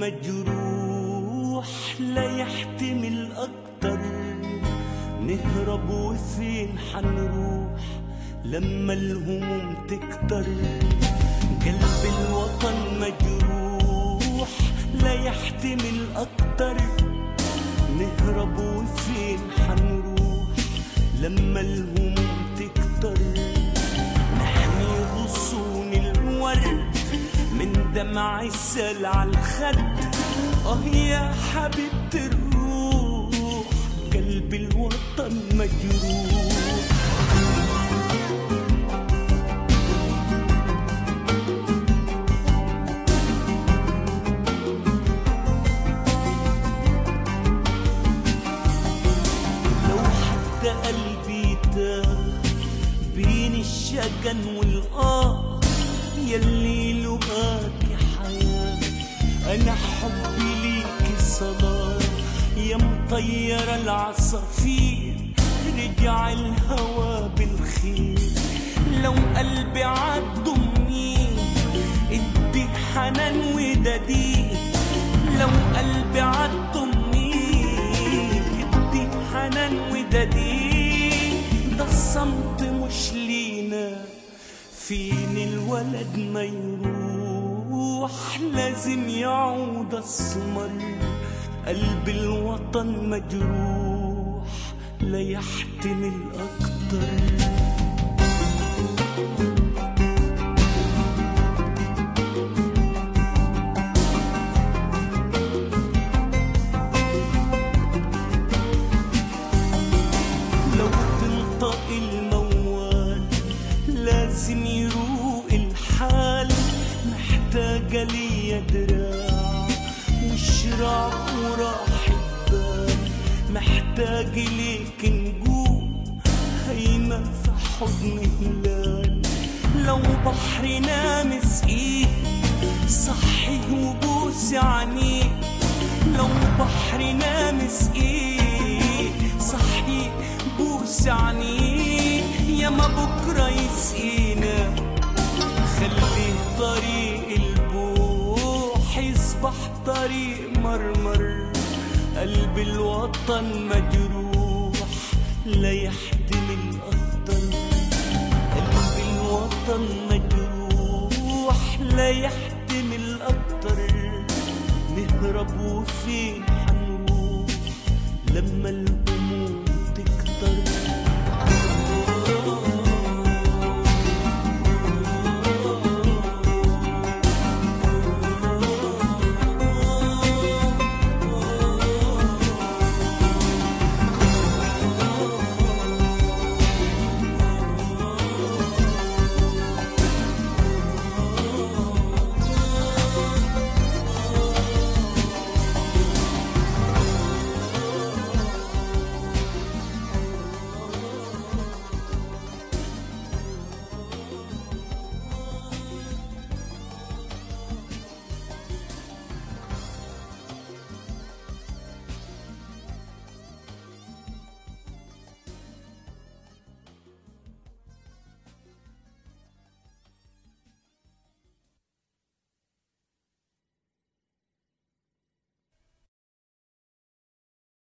مجروح لا يحتمل أكتر. نهرب وفين حنروح لما الهموم تكتر؟ قلب الوطن مجروح لا يحتمل أكتر. نهرب وفين حنروح لما الهموم تكتر؟ نحمي غصون الورد من دمع السل على الخد. يا حبيبة الروح قلب الوطن مجروح. لو حتى قلبي تاه بين الشجن يلي لقاك حياة. أنا حبي ليك صلاة يا مطير العصافير. رجع الهوى بالخير لو قلبي عالضمين. ادي حنان ودديق لو قلبي عالضمين. ادي حنان ودديق. ده الصمت مش لينا فين الولد ما يروح لازم يعود السمر. قلب الوطن مجروح لا يحتمل أكتر. لو تنطق الموال لازم يروق الحال. محتاجة ليا دراع وشراع وراحة بال. محتاج ليك نجوم هيمة في حضن هلال. لو بحر نامس ايد صحي وبوسي عنيك. لو بحر نامس ايد صحي بوسي عنيك. يا ما بكرة يسقينا خليه طريق البوح يصبح طريق مرمر. قلب الوطن مجروح لا يحتمل أكتر. قلب الوطن مجروح لا يحتمل أكتر. نهرب وفين حنروح لما الهموم تكتر؟